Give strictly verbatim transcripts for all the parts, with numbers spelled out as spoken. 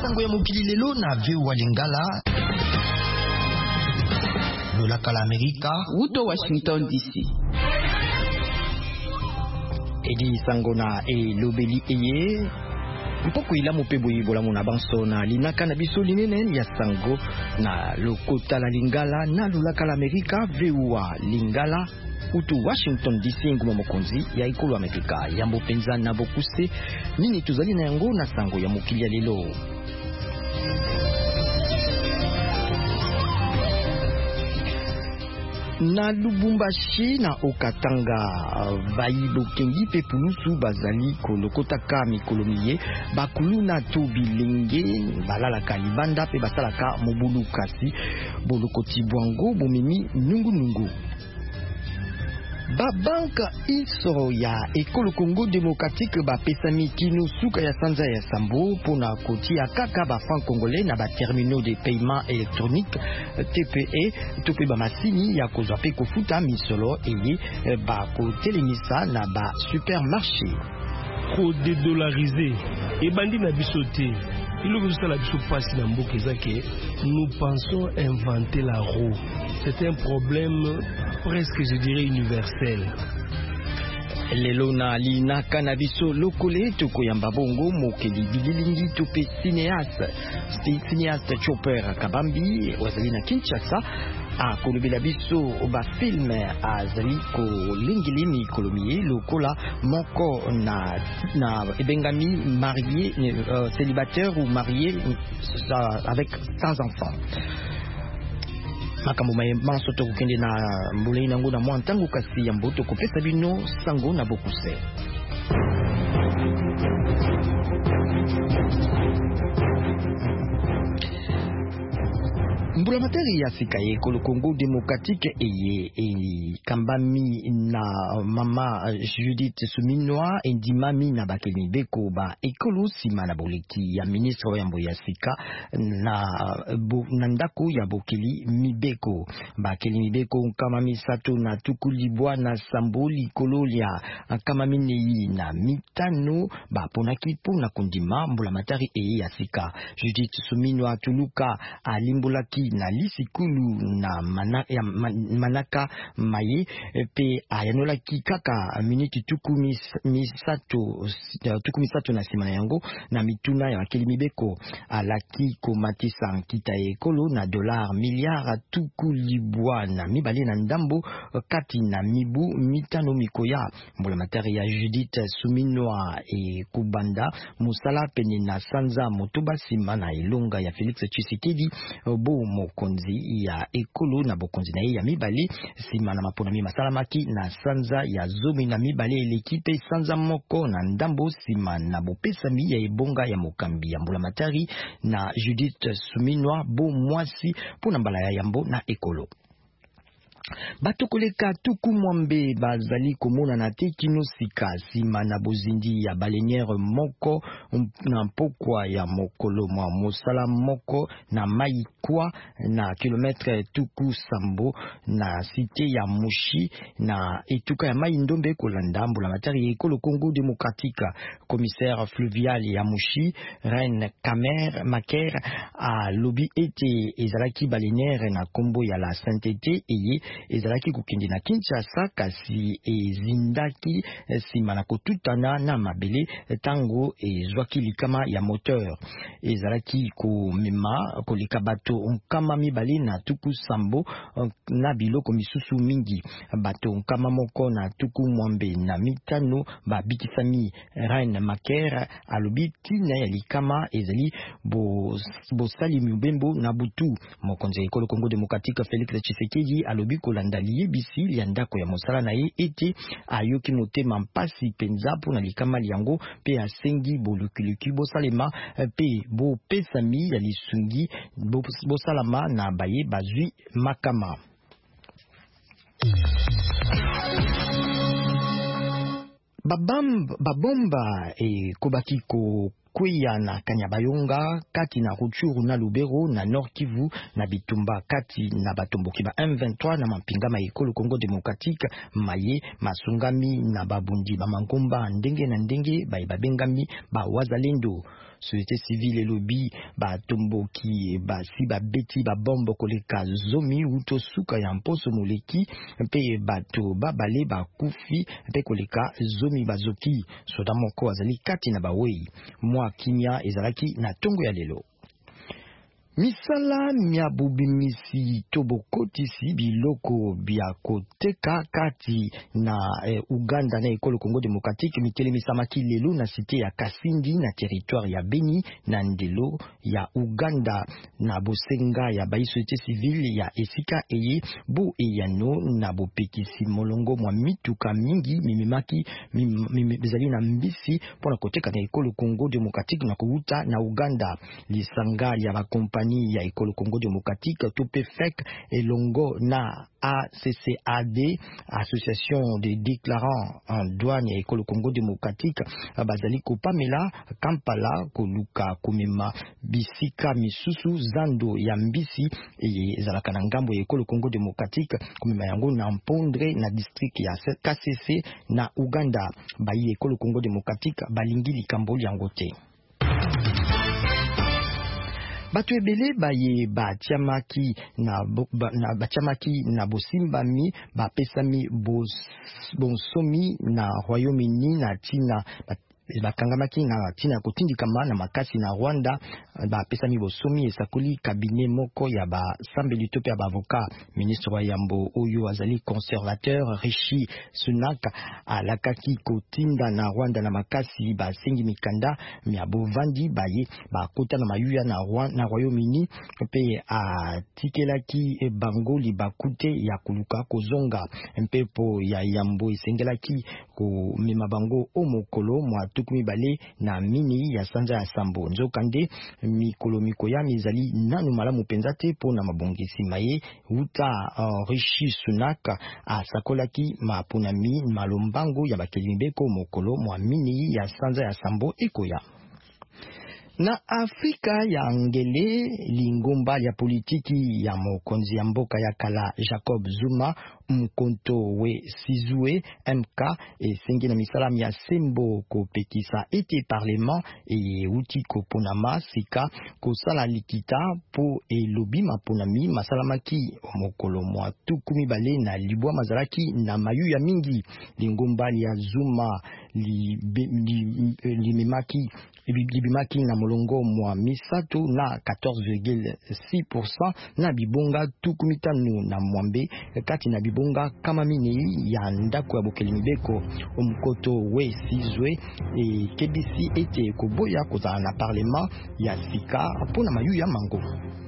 sango ya mokili lelo na veu wa Lingala lolaka la Amerika uto Washington D C. Edi sango na e lobeli eye mpoko ila mopebo yibola mona banso na linaka na biso linene ya sango na lokota la Lingala na lolaka la Amerika veu wa Lingala utu Washington D C nguma mokonzi ya ikolo Amerika yambo penza na bokuse nini tuzali na yango na sango ya mokili ya lelo. Na Lubumbashi na Okatanga vaibo kengi pe pulusu bazali kolokota ka mikolomiye bakuluna to bilenge balala kalibanda pe basalaka mobulu kasi bolokoti bwango bomimi nungu nungu. Ba banka iso ya ekolo Congo Démocratique ba pesami kino suka ya sanza ya sambo pona kotia kaka ba franc congolais na ba terminaux de paiement électronique T P E tope ba masini ya kozwa pe kofuta misolo eye ba ko telemisa na ba supermarché ko dédollariser et bandi na bisoté. Il nous la biso passe dans Bokezake. Nous pensons inventer la roue. C'est un problème presque, je dirais, universel. Lelo na lina kanabiso lokole toko yamba bongo mokeli bililingi tope cinéaste cinéaste Chopper Kabambi wazali na Kinshasa a kolobela biso ba film azali ko lingili mi kolomiye lokola moko na na ebengami marié euh, célibataire ou marié euh, avec sans enfant. Makambo maye manso to kukende na mbule inango na mwantangu kasi ya mboto kopesa bino sango na bokuse. Mbula materi ya sika ye kolo Congo Démocratique eye e kambami na mama Judith Suminwa endi mami na bakeli beko ba ekolo sima na boleki ya ministre ya mbo ya sika na bo, nandako ya bokeli mibeko bakeli mibeko kama misato na tukulibwa na samboli kololia kama mineyi na mitano ba ponaki pona kondima mbula materi eye ya sika Judith Suminwa tuluka alimbulaki na lisikulu na mana, ya, man, manaka maye pe ayanola ki kaka miniti tukumi misato tukumi sato na sima yango na mituna ya akeli mibeko alaki komatisa kita ekolo na dollar milliard tukulibwa na mibale na ndambo kati na mibu mitano mikoya mbula materi ya Judith Suminwa e kubanda musala pene na sanza motoba sima na ilonga ya Felix Tshisekedi bo mokonzi ya ekolo na bokonzi na ya mibale sima na mapona mi masalamaki na sanza ya zomi na mibale l'équipe sanza moko na ndambo sima na bopesami ya ebonga ya mokambi ya mbula matari na Judith Suminwa bo mwasi pona mbala ya yambo na ekolo. Bato koleka tuku mwambe bazali komona na te kino sika sima na bozindi ya baleniere moko na mpokwa ya mokolo mwa mosala moko na maikwa na kilometre tuku sambo na site ya Mushi na etuka ya mai ndombe kolanda mbula matari ekolo Congo Démocratique. Commissaire fluvial ya Mushi Reine Kamer Maker a lobi ete ezalaki baleniere na kombo ya la sainteté eye ezalaki kukindi na Kinshasa kasi ezindaki sima na kotutana na mabele tango ezwaki likama ya moteur ezalaki komema koleka bato nkama mibale na tuku sambo na biloko misusu mingi bato nkama moko na tuku mwambe na mitano babikisami. Reine Maker alobi tina ya likama ezali bosali mubembo na butu mokonzi ekolo Congo Démocratique Félix Tshisekedi alobi kolanda liyebisi ya ndako ya mosala na ye ete ayoki motema mpasi penza pona likama liango pe asengi bolukuluki bosalema pe bopesami ya lisungi bosalama na baye bazwi makama. Babamba babomba e kobaki ko kweya na Kanyabayonga kati na Rutshuru na Lubero na Nord Kivu na Bitumba kati na batomboki ba M vingt-trois na mampinga ma ekolo Congo Démocratique maye masungami na babundi ba mangomba ndenge na ndenge ba babengami ba wazalendo. société civile et lobby ba tomboki ba si ba beti ba bombo koleka zomi uto suka ya mposo moleki mpe bato babale ba kufi mpe koleka zomi bazoki soda moko azali kati na bawei mwa kimia ezalaki na tongo ya lelo. Misala mia bubimisi tobokotisi biloko bia koteka kati na eh, Uganda na ekolo Congo Démocratique mitelemissamaki lelo na cité ya Kasindi na territoire ya Beni na ndelo ya Uganda na bosenga ya ba société civile ya esika eye bo eyano na bopekisi molongo mwa mituka mingi mimimaki mimizali na mbisi pona koteka na ekolo Congo Démocratique na kuuta na Uganda lisanga ya ba compagnie ya ekolo Congo Démocratique to P F E C elongo na A C C A D association des déclarants en douane ya ekolo Congo Démocratique bazali kopamela Kampala koluka komema bisika misusu zando ya mbisi ezalaka na ngambo ya ekolo Congo Démocratique komema yango na Mpondre na district ya K C C na Uganda bayi ekolo Congo Démocratique balingi likambo yango te. Batu ebele baye batiamaki na ba, na batiamaki na bosimbami bapesami bos bonsomi na Royaume-Uni na tina bakangamaki na tina kotindikama na makasi na Rwanda bapesami bosomi esakoli kabine moko ya ba sambeli to pe ba avocat ministre wa yambo oyo azali conservateur Rishi Sunak alakaki kotinda na Rwanda na makasi ba sengi mikanda mia bovandi baye bakota na mayuya na Rwanda na Royaume-Uni pe atikelaki bango libakute ya kuluka kozonga mpepo ya yambo esengelaki ko mema bango omokolo mwa tukumi bale na mini ya sanza ya sambo nzokande mikolo mikoya mizali nanu malamu penza te pona mabongisi maye uta uh, Rishi Sunak asakolaki maponami malombango ya bakelimbeko mokolo mwa mini ya sanza ya sambo ekoya. Na Afrika ya ngele lingomba ya politiki ya mokonzi ya mboka ya kala Jacob Zuma mkonto we Sizwe M K esengi na misala ya sembo kopekisa ete parlement e uti koponama sika kosala likita po elobi maponami masalamaki mokolo mwa tukumi bale na libwa mazalaki na mayu ya mingi lingomba ya Zuma li, li, li memaki libimaki na molongo mwa misato na quatorze virgule six pour cent na bibonga tukumitanu na mwambe kati na bibonga kama mini ya ndako ya bokeli mibeko omkoto we Sizwe e kebisi ete koboya kozala na parlement ya sika pona mayu ya mango.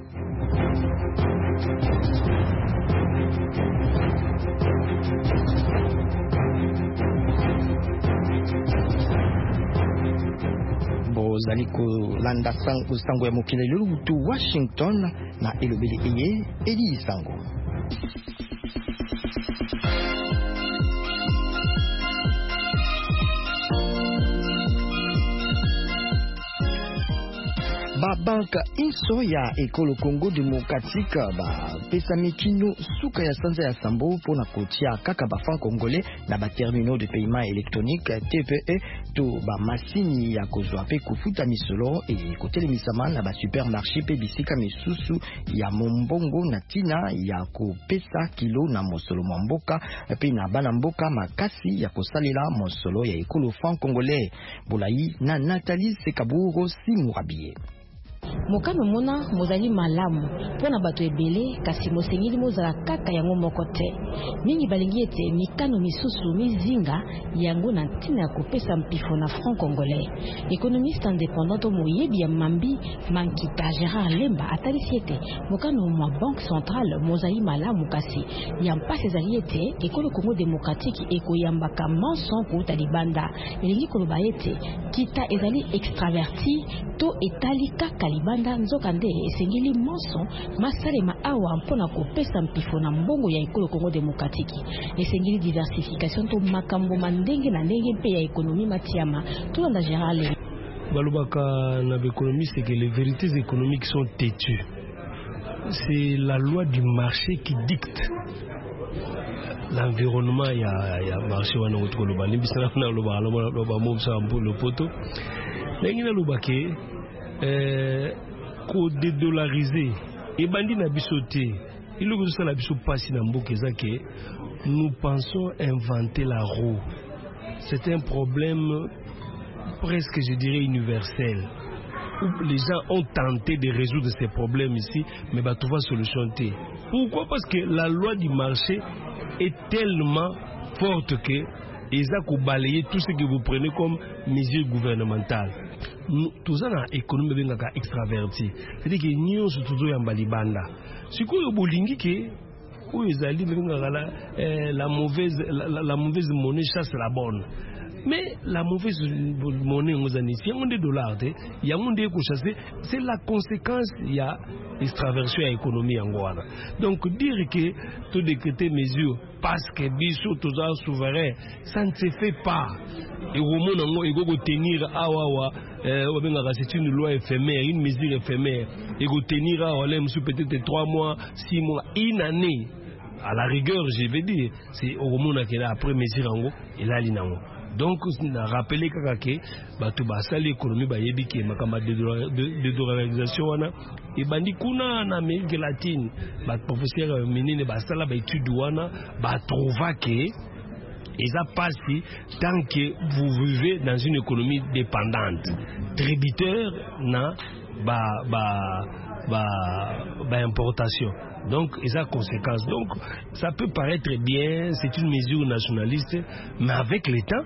Bozali kolanda sango ya mokili lelo tu Washington na elobeli eye Eli Sango. Ba banka inso ya ekolo Congo Démocratique ba pesa mikino suka ya sanza ya sambo pona kotia kaka ba franc congolais na ba terminaux de paiement électronique T P E to ba masini ya kozwa pe kufuta misolo e kotelemisama na ba supermarché pe bisika misusu ya mombongo na tina ya kopesa kilo na mosolo mboka pe na bana mboka makasi ya kosalela mosolo ya ekolo franc congolais bolai na Nathalie Sekaburo Simurabie. Mokano mona mozali malamu pona bato ebele kasi mosengili mozala kaka yango moko te mingi balingi ete mikano misusu mizinga yango na ntina ya kopesa mpifo na franc congolais. Économiste indépendant moyebi ya mambi Mankita Gérard Lemba atalisi ete mokano mwa banque centrale mozali malamu kasi ya mpasi ezali ete ekolo Congo Démocratique ekoyambaka manson kouta libanda elingi koloba ete kita ezali extraverti to etali kaka libanda nzokande esengeli monso masalema awa mpona kopesa mpifo na mbongo ya ekolo Congo Démocratique esengeli diversification to makambo mandenge na ndenge mpe ya ekonomi matiama to na Gérald balobaka na l'économie c'est que les vérités économiques sont têtues. C'est la loi du marché qui dicte l'environnement ya ya marché wana otko loba limbisana na loba loba mo sa mpo le poto ndenge na loba ke euh, ko dédollariser et bandi na bisoté il le ça la biso passi na mboka ezake nous pensons inventer la roue. C'est un problème presque, je dirais, universel. Où les gens ont tenté de résoudre ces problèmes ici, mais bah, tout va solutionner. Pourquoi? Parce que la loi du marché est tellement forte que ils ont balayé tout ce que vous prenez comme mesures gouvernementales. Tout ça dans l'économie est extraverti. C'est-à-dire que nous sommes toujours en balibanda. Ce que vous voulez que où ils allaient la, la mauvaise la, la mauvaise monnaie chasse la bonne. Mais la mauvaise monnaie aux années, il y a des dollars, il y a des chasser, c'est la conséquence, il y a extraversion à l'économie en Guana. Donc dire que tout décréter mesures parce que Bissot tous les souverains, ça ne se fait pas. Et au moment où il faut tenir à Wawa, c'est une loi éphémère, une mesure éphémère. Il faut tenir à Wawa, peut-être trois mois, six mois, une année. À la rigueur, je vais dire, c'est au moment où il a après mesure en haut, et là il a donc on a rappelé que bato basali économie ba yebi ke makamba de dollarisation wana et bandi kuna na Amérique latine ba professeur menine basala ba étude wana ba trouva que ça passe tant que vous vivez dans une économie dépendante tributaire na ba ba ba ba importation. Donc, et ça conséquence. Donc, ça peut paraître bien, c'est une mesure nationaliste, mais avec l'État,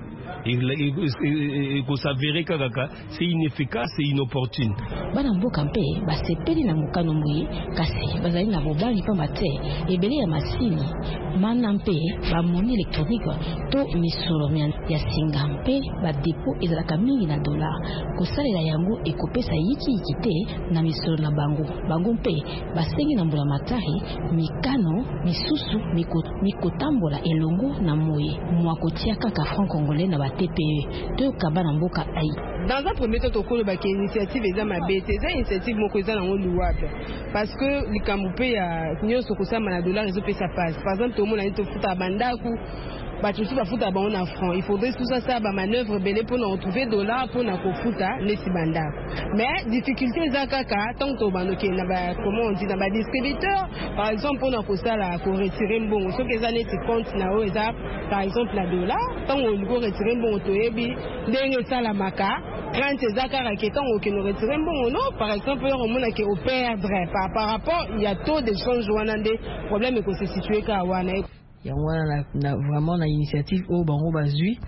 il faut s'avérer que c'est inefficace et inopportune. Banambo Kampe, c'est péri na mukano mouye, kasi, bazali na bobali pa mate, et belé ya masini, manampe, ba monnaie électronique, to misolo ya singampe, ba dépôt ezalaka mingi na dollar, kosalela yango ekopesa yiki ikite na misolo na bango, bango mpe, basengi na mbula matari, mikano misusu mikotambola elongo na moye mwakotia kaka franc congolais na ba T P E to kabana mboka ai. Dans un premier temps, tokolo ba ke initiative eza mabe te eza initiative moko eza nango louable parce que likambupe ya nyonso kosama na dollar ezo pesa passe. Par exemple, tout le monde a été futa bandaku batutu bafuta bango na franc. Il faudrait tout ça ça ba manœuvre belé pour nous retrouver dollar pour na kofuta nesi bandaku. Mais difficulté eza kaka tant to banoke na ba comment on dit na ba distributeur par exemple pour na kosala ko retirer mbongo so que eza neti compte na o eza par exemple la dollar tant on go retirer mbongo to yebi ndenge sala maka quand eza kaka ke tant on ke no retirer mbongo non par exemple on mona ke au perdre par par rapport il y a taux de change wana nde problème ko se situer ka wana yangwana na vraiment na initiative o bango bazui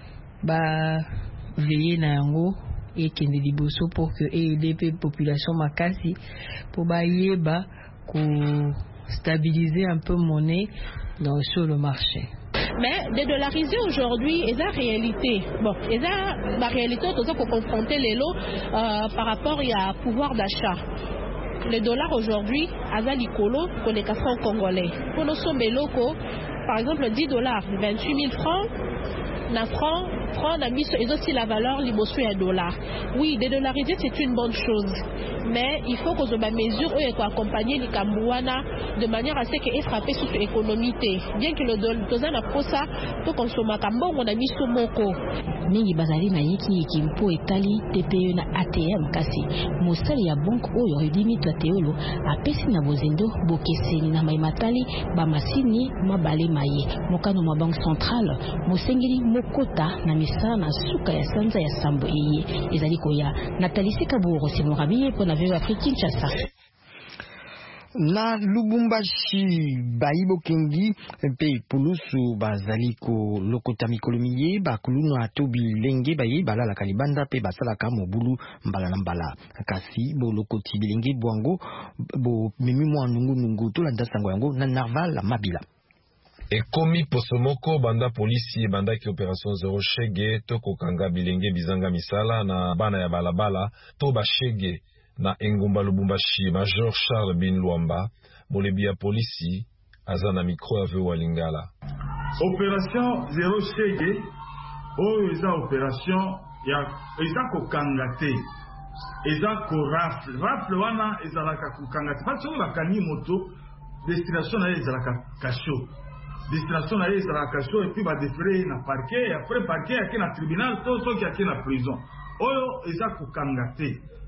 ba veiller na yango et kende liboso pour que aider la population makasi pour ba yeba ko stabiliser un peu monnaie dans sur le marché. Mais dédollariser aujourd'hui est la réalité. Bon, est la réalité tout ça pour confronter les lots euh, par rapport à pouvoir d'achat. Le dollar aujourd'hui a l'icolo pour les francs congolais. Pour nos sommes locaux, par exemple dix dollars, vingt-huit mille francs, na franc, franc na miso et aussi la valeur liboso ya dollar. Oui, dédollariser c'est une bonne chose, mais il faut que les mesures ou accompagner les Kambouana de manière à ce que frapper sur l'économie. Bien que le dollar n'a pas ça pour consommer Kambo on a mis sur moko. Mingi bazali na yiki kimpo etali T P E na A T M kasi mosali ya banque oyo limite to teolo apesi na bozendo bokeseni na maimatali ba masini mabale maye mokano ma banque centrale mosengeli mokota na misala na suka ya sanza ya sambo eye ezali koya Nathalie Kaburo simorabiye pour na veo Afrique Kinshasa. Na Lubumbashi baibo kengi pe pulusu bazali ko lokota mikolomiye bakuluno atobi lenge baye balala kalibanda pe basala ka mobulu mbala na mbala kasi bo lokoti bilenge bwango bo memi mwa nungu nungu to landa sango yango na Narval Mabila. Ekomi posomoko banda polisi banda ki opération zéro shege to kokanga bilenge bizanga misala na bana ya balabala to ba shege na engumba Lubumbashi. Major Charles Bin Luamba molebi ya polisi azana micro ave walingala. Opération zéro shege oyo eza opération ya eza kokanga te eza ko rafle rafle wana ezalaka kokanga te parce que bakani moto destination na ezalaka kasho destination na ezalaka kasho et puis ba déférer na parquet après parquet yaki na tribunal to to yaki na prison oyo eza kokanga te.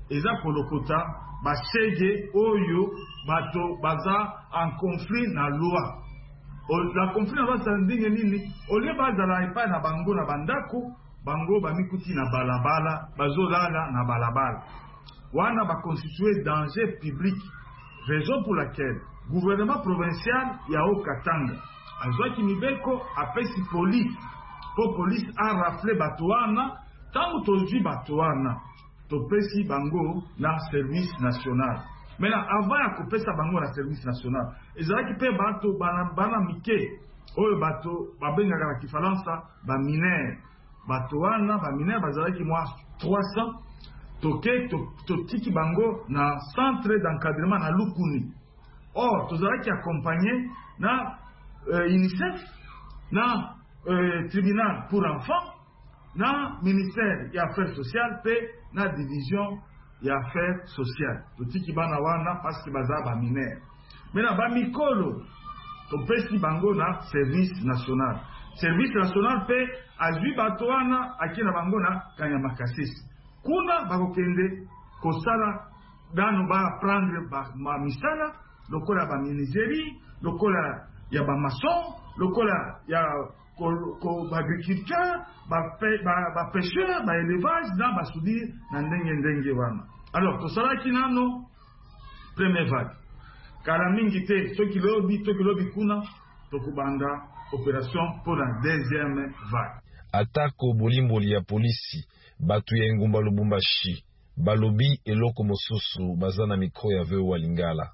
eza kolokota bashege oyo bato baza en conflit na loi. La conflit na loi ndenge nini olie bazala epai na bango na bandako bango bamikuti na balabala bazolala na balabala wana baconstitue danger public, raison pour laquelle gouvernement provincial ya Haut-Katanga azwaki mibeko apesi police po police a rafle bato wana tango tozwi bato wana topesi bango na service national. Maintenant avant ya kopesa bango na service national ezalaki pe bato bana, bana mike oyo bato babengaka na kifalansa ba minere bato wana ba minere bazalaki mwa trois cents toke totiki bango na centre d'encadrement na Lukuni. Or tozalaki accompagné na euh, UNICEF na euh, tribunal pour enfants na ministère ya affaires sociales pe na division ya affaires sociales totiki bana wana parce que baza ba minere. Mena ba mikolo topesi bango na service national. Service national pe azwi bato wana akina bango na Kanyama Kasisi. Kuna bakokende kosala dano ba prendre ba ma misala lokola ba ministeri, lokola ya ba maçon, lokola ya ko ko agriculteur, ba ba ba pêcheur, ba élevage na ba soudire na ndenge ndenge wana. Alors kosala kinano première vague. Kala mingi te soki lobi soki lobi kuna tokubanda opération pour la deuxième vague. Atako bolimboli ya polisi batu ya Engumba Lubumbashi balobi eloko mosusu bazana mikro ya veo walingala.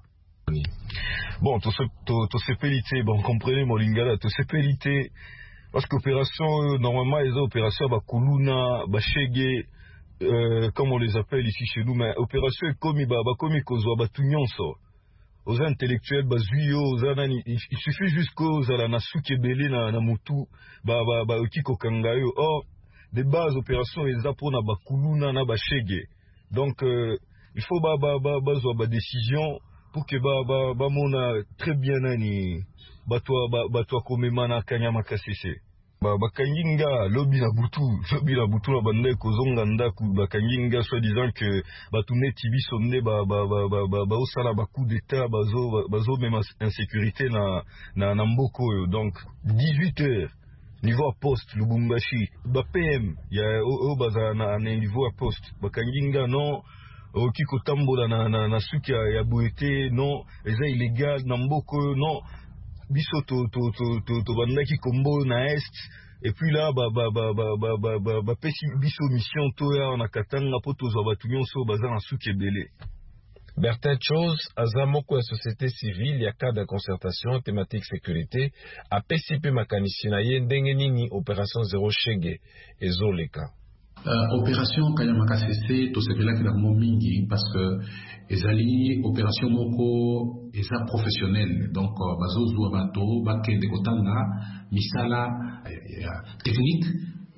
Bon, tout ce tout ce pelité, bon comprenez mon lingala, tout ce pelité parce qu'opération euh, normalement les opérations ba kuluna, ba shege euh, comme on les appelle ici chez nous, mais opération comme ba ba comme kozwa ba tunyonso. Aux intellectuels bazuyo aux anani il suffit juste qu'aux ala na sukebele na na mutu ba ba ba okiko kangayo. Or des bases opérations les apona ba kuluna na ba shege. Donc euh, il faut ba ba ba bazwa ba décision pour que ba ba ba mona très bien nani ba toi ba ba toi comme mana Kanyama Kasese ba bakanginga lobi na butu lobi na butu na bande kozonga ndaku bakanginga soi disant que ba tuneti biso nde ba ba ba ba ba, ba osala ba coup d'état bazo bazo même insécurité na na na mboko. Donc dix-huit heures niveau à poste Lubumbashi ba P M ya o baza na niveau à poste bakanginga non okiko tambola na na na suki ya boete non eza illégal na mboko non biso to to to to to bandaki kombo na est et puis là ba ba ba ba ba ba ba ba pesi biso mission to ya na katanga poto zo batu nyonso baza na suki ebele. Bertin Chose azamoko ya société civile ya cas de concertation thématique sécurité a pesipe makanisi na ye ndenge nini opération zéro shege ezoleka. Uh, opération Kanyama Kasese to sepela ki na mingi parce que ezali opération moko eza professionnel donc uh, bazo zwa bato bakende kotanga misala uh, uh, technique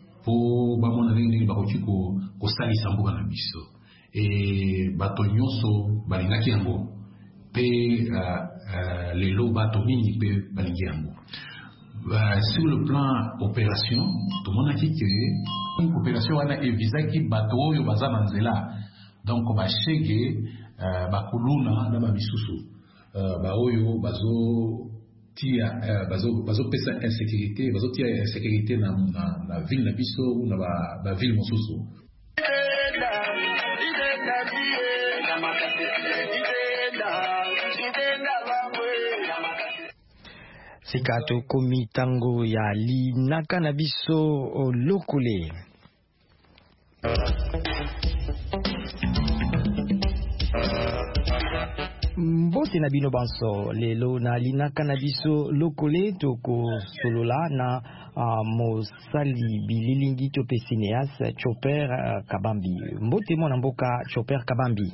po bamona ndenge bakoki ko kosalisa mboka na biso et bato nyonso balingaki yango pe uh, uh, lelo bato mingi pe balingi yango. Uh, sur le plan opération tout le monde a dit que opération wana evisaki bato oyo baza na nzela donc bashege uh, bakuluna na bamisusu uh, ba oyo bazo tia uh, bazo bazo pesa insécurité bazo tia insécurité na na, na ville na biso ou na ba, ba ville mosusu. Sikato komi tango ya linaka na biso lokole. Mbote na bino banso lelo na linaka na biso lokole toko solola na uh, mosali bililingi to pesineas Chopper uh, Kabambi. Mbote mona mboka Chopper Kabambi.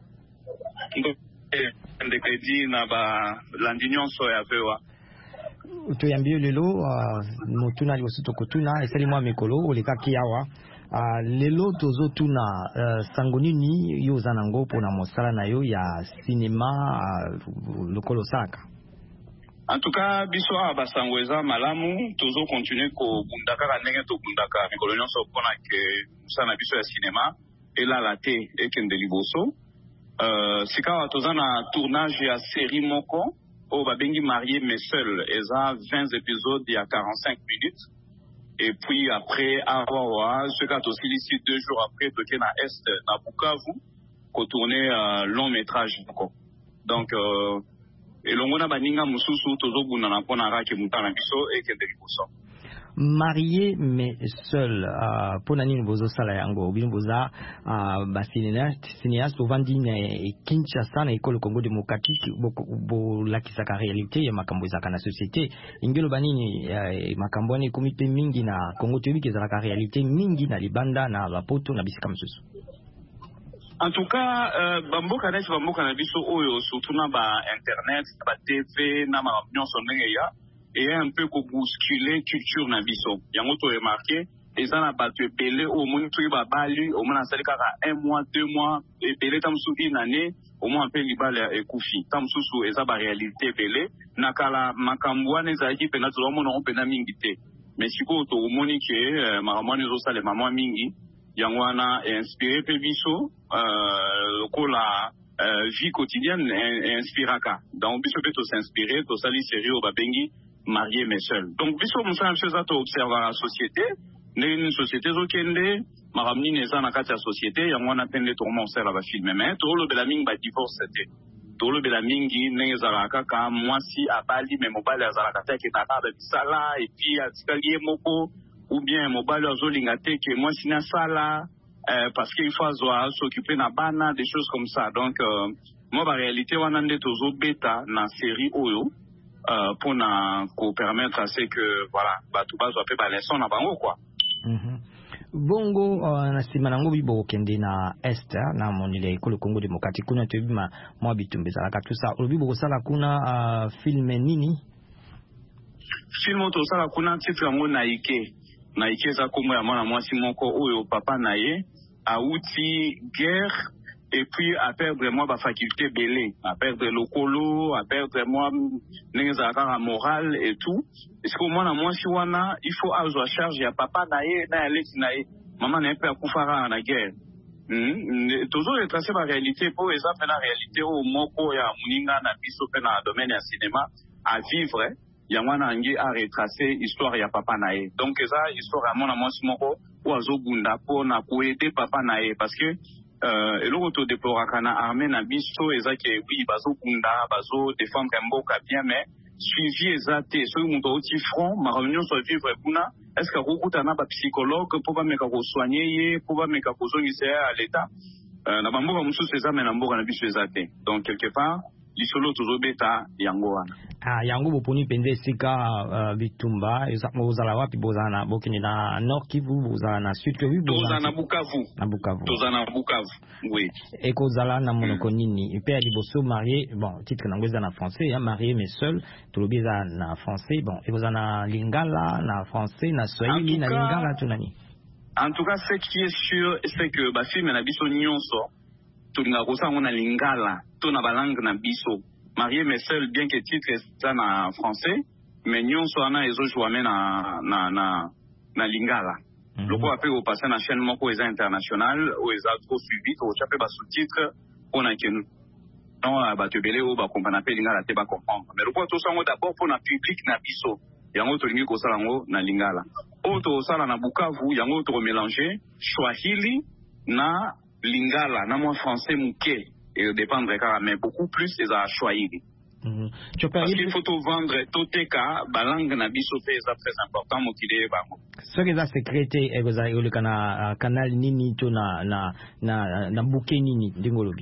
Ndekedi na ba landinyon so ya vewa. Toyambio lelo uh, motuna liboso tokotuna esali mwa mikolo olekaki awa uh, lelo tozotuna uh, sango nini yo oza nango mpona mosala na yo ya sinema uh, lokolo saka. En tout cas biso awa basango eza malamu tozo continue kobunda kaka ndenge tobundaka mikolo nyonso mpona ke mosala na biso ya sinema elala te ekende liboso. Euh, sika toza na tournage ya série moko o babengi marié mais seul eza vingt épisodes ya quarante-cinq minutes. Et puis après awawa ce ka tosilisi deux jours après toke na est na Bukavu ko tourner euh, long métrage moko. Donc euh, elongo na baninga mususu tozobuna na pona raki mutana biso ekende liboso. Marié mais seul uh, pona nini bozo sala yango bino boza uh, ba cinéaste cinéaste ovandi na Kinshasa na école Congo démocratique bo lakisaka réalité ya makambo ezaka na société ingelo banini uh, makambo ni komite mingi na Congo tobi kezaka réalité mingi na libanda na bapoto na bisika msusu. En tout cas, euh, bamboka neti bamboka na biso oyo surtout na ba internet, ba T V na ma nyonso ndenge ya et un peu ko bousculer culture na biso. Yango to remarqué, eza na bato ebele au moins tu ba bali au moins sali kaka un mois, deux mois ebele tamsu une année, au moins pe libala ekufi. Tamsu su eza ba réalité ebele nakala makambo na ezaki pena to mona on pena mingi te. Mais siko to moni ke makambo zo sale maman mingi yango wana inspiré pe biso euh kola euh, vie quotidienne inspiraka. Donc biso pe to s'inspirer to sali série au babengi marié mais seul. Donc biso musa chose à observer la société, une société zokende maramni neza na kati ya société yango wana pende to mo sala ba filmer mais to lo bela mingi ba divorce te. To lo bela mingi neza la kaka mwasi abali mais mobali azalaka te ke taka ba sala et puis atikali moko ou bien mobali azolinga te ke mwasi na sala euh, parce qu'il faut s'occuper na bana des choses comme ça. Donc euh, moi la réalité wana nde tozo beta na série oyo Euh, pour na ko permettre à ce que voilà ba tout bas soit pas leçon na bango quoi. Mhm. Bongo uh, na sima nango bibo kende na est na monile école Congo démocratique kuna to bima mo bitumbe za ka tout ça bibo sala kuna uh, film nini film to sala kuna titre ngo na ike na ike za kombo ya mwana mwasi moko oyo papa na ye a outil guerre et puis à perdre moi ma faculté belé, à perdre le colo, à perdre moi la morale et tout. Parce que moi, moi, si wana, il faut avoir charge ya papa nae, na alexi nae, maman n'est pas koufara na guerre. Toujours les tracer la réalité pour exemple la réalité au moko ya muninga na biso pe na domaine ya cinéma à vivre. Ya mwana ngi a retracer histoire ya papa nae. Donc ça histoire à mon moi moko ou azobunda pour na ko aider papa nae parce que Euh, et l'autre déploraka na armée na biso ezaki oui bazo kunda bazo défendre mboka bien mais suivi ezate so muto oti front ma réunion soit vivre kuna est-ce que rokuta na ba psychologue pour ba meka ko soigner ye pour ba meka ko zongisa à l'état euh, na bamboka mususu ezame na mboka na biso ezate donc quelque part lisolo tozo beta yango wana ah yango boponi pende sika bitumba ezako bozala wapi bozana bokini na Nord Kivu bozala na Sud Kivu bozala na Bukavu na Bukavu bozala na Bukavu oui et kozala na monoko nini père liboso marié bon titre nango eza na français hein marié mais seul to lobiza na français bon et bozala na lingala na français na swahili na lingala tunani en tout cas ce qui est sûr c'est que ba film na biso nyonso tulinga kosango na lingala to na balangue na biso marié mais seul bien que titre ça na français mais nyonso ana ezo jouer na na na na lingala mm -hmm. Loko ape au passer na chaîne moko eza international ou eza trop suivi to chape ba sous-titres on a que non ba tebele o ba comprendre pe lingala te ba comprendre mais loko to sango d'abord pour na public na biso yango to lingi ko sala ngo na lingala o to sala na Bukavu yango to mélanger Swahili na lingala na moi français muke et dépendre car mais beaucoup plus les a choisi mm -hmm. Parce qu'il faut tout vendre tout eka balangue na biso pe ça très important mokile bango ce que ça secrété et vous avez le canal canal nini to na na na na bouquet nini dingolobi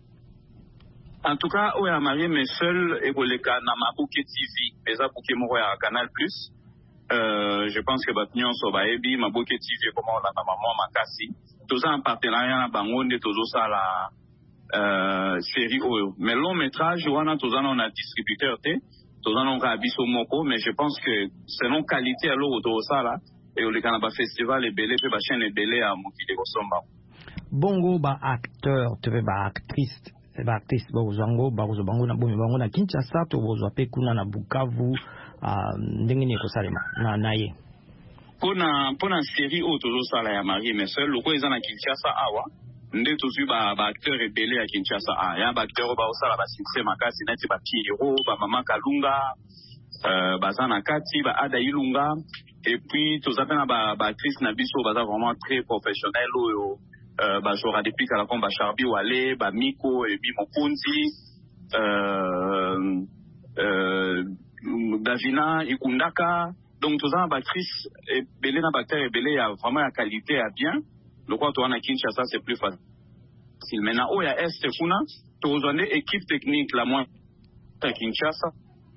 en tout cas o ya marié mais seul et le na ma bouquet T V eza bouquet moko ya Canal Plus euh je pense que batnion so ba ebi ma bouquet T V comment on a maman makasi tout ça en partenariat na bango nde tozo sala Euh, série oyo mais long métrage wana tozana on a distributeur te tozana on ka biso moko mais je pense que selon qualité alors auto sala et au lekana ba festival et belé pe ba chaîne et belé à mokile kosomba bongo ba acteur te ba actrice ba actrice ba uzango ba uzobango na bomi bango na Kinshasa to bozo pe kuna na Bukavu uh, ndenge ni ko salema na naye pona pona série auto sala ya Marie mais seul loko eza na Kinshasa awa nde tozwi ba ba acteur ebele ya Kinshasa ah ya ba acteur ba osala ba succès makasi neti ba Pierrot ba Mama Kalunga euh baza na kati ba Ada Ilunga et puis tozapena ba ba actrice na biso baza vraiment très professionnel oyo euh ba jora depuis kala komba Charbi Wale ba Miko et Bi Mokonzi euh euh Davina Ikundaka. Donc tous les actrices et belé na bactère et belé a vraiment la qualité à bien. Le quoi toi na Kinshasa c'est plus facile. Maintenant au ya est kuna tous les équipe technique la moins à Kinshasa.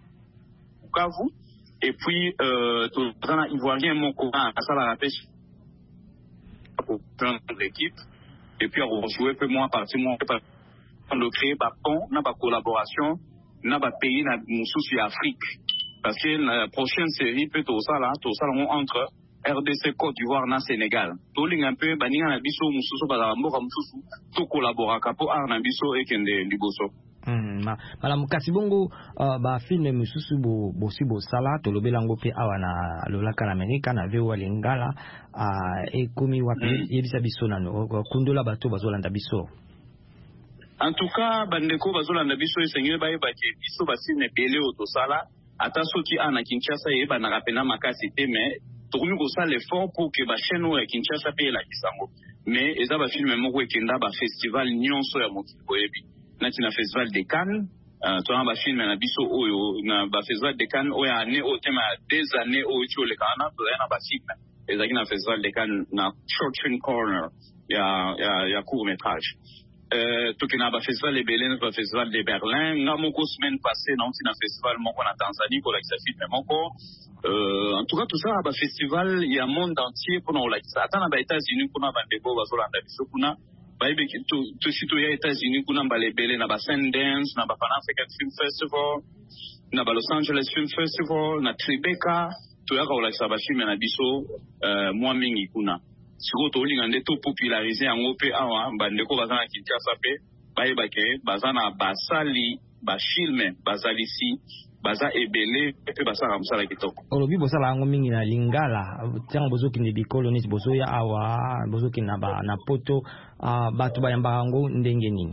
Bukavu et puis euh tous les Ivoiriens mon courant à ça la pêche pour prendre l'équipe et puis à rejouer peu moins partie moi le créer ba pont na ba collaboration na ba pays na mususu Afrique. Parce que la prochaine série peut tout ça là, tout ça là entre R D C Côte d'Ivoire na Sénégal. Tout ling un peu baninga na biso mususu ba mboka mususu to collabora kapo ar na biso ekende liboso. Hmm ma mala mukasi bongo ba film mususu bo bosi bo sala to lobela ngo pe awa na lolaka na Amerika na vewa lingala e komi wapi yebisa biso nano kundola bato bazolanda biso. En tout cas bandeko bazolanda biso esengele baye ba ke biso basine belé otosala. Ata soki ana Kinshasa yeba na rapena makasi te mais tokomi ko sala l'effort pour que ba chaîne o ya Kinshasa pe la kisango mais eza ba film moko ekenda ba festival nyonso ya mokili boyebi nati na festival de Cannes euh to ba film na biso oyo na ba festival de Cannes oyo année au tema des années au cho le kana to na ba film ezaki na festival de Cannes na short film corner ya ya ya court métrage. Euh, tout na ba festival de Berlin, ba festival de Berlin, nga moko semaine passée na un festival moko na Tanzanie pour la film moko. Euh, en tout cas tout ça ba festival il y a monde entier pour la ça. Ata na ba États-Unis pour na bandeko ba zolanda biso kuna. Ba ibe tout tout sito ya États-Unis kuna ba le Berlin na ba Sundance, na ba Pan African Film Festival, na ba Los Angeles Film Festival, na Tribeca, to ya ka la ça ba film na biso euh moi mingi kuna. Siko to linga nde to populariser yango pe awa bandeko bazana Kinshasa pe bayeba ke bazana basali ba filme bazali si baza ebele pe basala musala kitoko olobi bosala yango mingi na lingala tiang bozo kinde bikolo neti bozo ya awa bozo kina ba na poto bato bayamba yango ndenge nini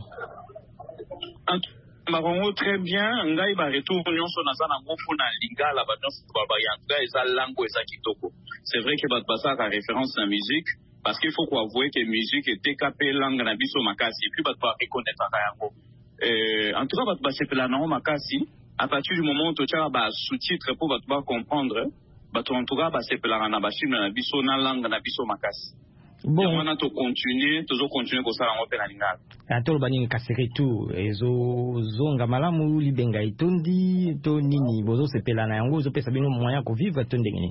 Marongo très bien ngai ba retour nyonso nazana ngofo na lingala ba nyonso ba yanga eza lango eza kitoko. C'est vrai que bat basa ka référence na musique parce qu'il faut qu'on avouer que musique était capé langue na biso makasi puis bat pas reconnaître ka yango. Euh en tout cas bat basa pela na makasi à partir du moment où tu as ba sous-titre pour bat ba comprendre bat en tout cas ba sepela na ba film na biso na langue na biso makasi. Bon, on a tout continuer, toujours continuer comme ça en open lingala. Atolo baninga kasere tu ezo zonga malamu libenga itondi to nini bozo sepela na yango zo pesa bino moyen ko vivre to ndengeni.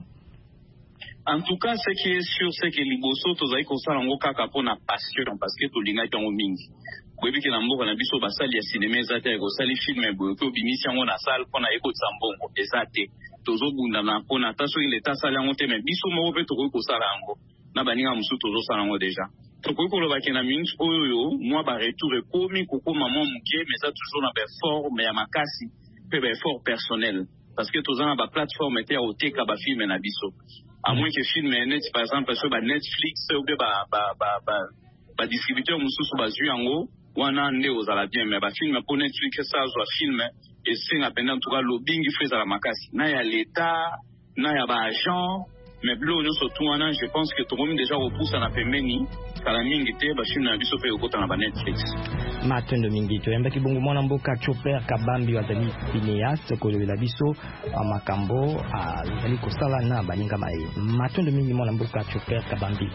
En tout cas, ce qui est sûr, c'est que liboso tozai ko sala ngo kaka pona passion parce que to linga tango mingi. Boyebi ke na mboka na biso basali ya cinéma ezate ko sali film boyo ko bimisi yango na salle pona eko tsambongo ezate. Tozo bunda na pona taso ile tasala yango te mais biso mo pe to ko sala yango. Na baninga musu tozo sala yango déjà. Tokoki koloba ke na mingi oyo moi ba retour ekomi koko maman muke mais ça toujours na ba fort mais ya makasi pe ba fort personnel parce que toza na ba plateforme te au teka ba film na biso. À moins que film net par exemple sur ba Netflix ou ba ba ba ba ba distributeur mususu ba zu yango wana nde ozala bien mais ba film pour Netflix ça zo film et c'est na pendant tout cas lobbying fait à la makasi na ya l'état na ya ba agent mais blo nous surtout wana je pense que tout le monde déjà repousse na pemeni kala mingi te ba film na biso pe okota na ba Netflix matendo mingi to yamba kibongo mwana mboka Chopper Kabambi wazali cinéaste ko le biso amakambo azali kosala na baninga mai matendo mingi mwana mboka Chopper Kabambi.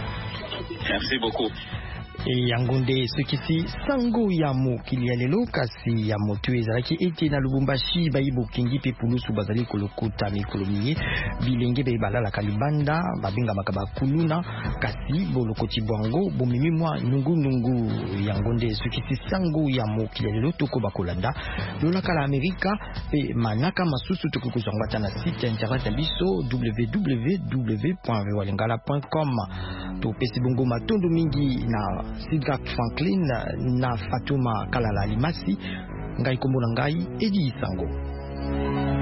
Merci beaucoup. E yango nde sokisi sango ya mokili ya lelo kasi ya moto ezalaki ete na Lubumbashi bayibokingi pe pulusu bazali kolokota mikolo miye bilenge be balalaka libanda babengamaka bakuluna kasi bolokoti bwango bomimi mwa nungunungu yango nde sokisi sango ya mokili ya lelo toko bakolanda lolaka la Amerika pe manaka masusu tokokozangwata na site internet ya biso w w w point v o a lingala point com topesi bongo matondo mingi na Sidrak Franklin na Fatuma Kalala Limasi ngai kombo na ngai Edi Sango.